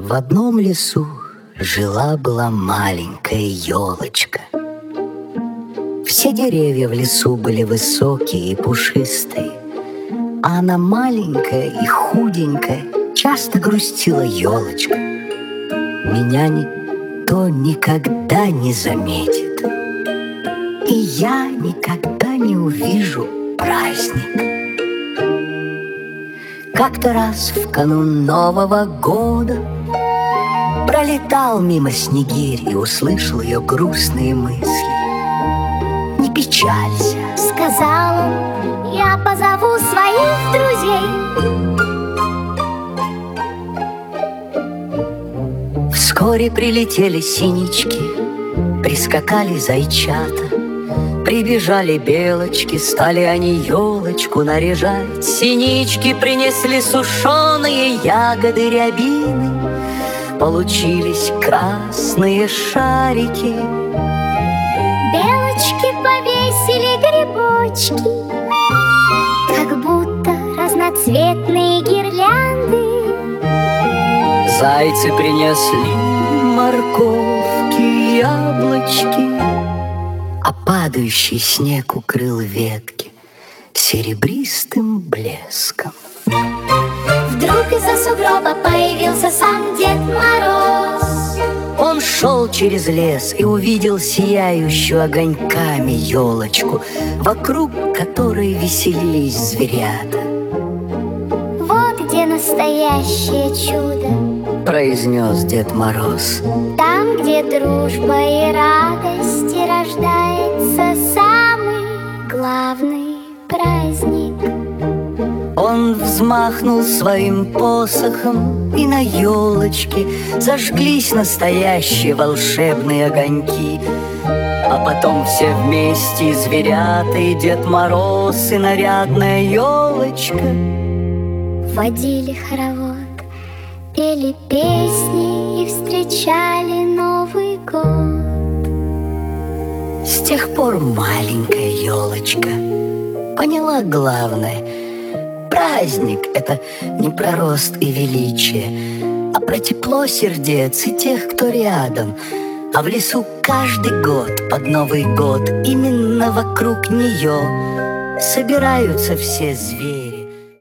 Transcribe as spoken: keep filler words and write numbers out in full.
В одном лесу жила-была маленькая елочка. Все деревья в лесу были высокие и пушистые, а она маленькая и худенькая, часто грустила елочка. Меня никто никогда не заметит, и я никогда не увижу праздник. Как-то раз в канун Нового года пролетал мимо снегирь и услышал ее грустные мысли. «Не печалься», — сказал он, — «я позову своих друзей». Вскоре прилетели синички, прискакали зайчата, прибежали белочки, стали они елочку наряжать. Синички принесли сушеные ягоды рябины, получились красные шарики. Белочки повесили грибочки, как будто разноцветные гирлянды. Зайцы принесли морковки, яблочки, а падающий снег укрыл ветки серебристым блеском. Вдруг из-за сугроба появился сам Дед Мороз. Он шел через лес и увидел сияющую огоньками елочку, вокруг которой веселились зверята. «Вот где настоящее чудо», — произнес Дед Мороз. «там, где дружба и радость, и рождается самый главный праздник». Он взмахнул своим посохом, и на елочке зажглись настоящие волшебные огоньки. А потом все вместе, и зверята, и Дед Мороз, и нарядная елочка, водили хоровод, пели песни и встречали Новый год. С тех пор маленькая елочка поняла главное: праздник — это не про рост и величие, а про тепло сердец и тех, кто рядом. А в лесу каждый год под Новый год именно вокруг нее собираются все звери.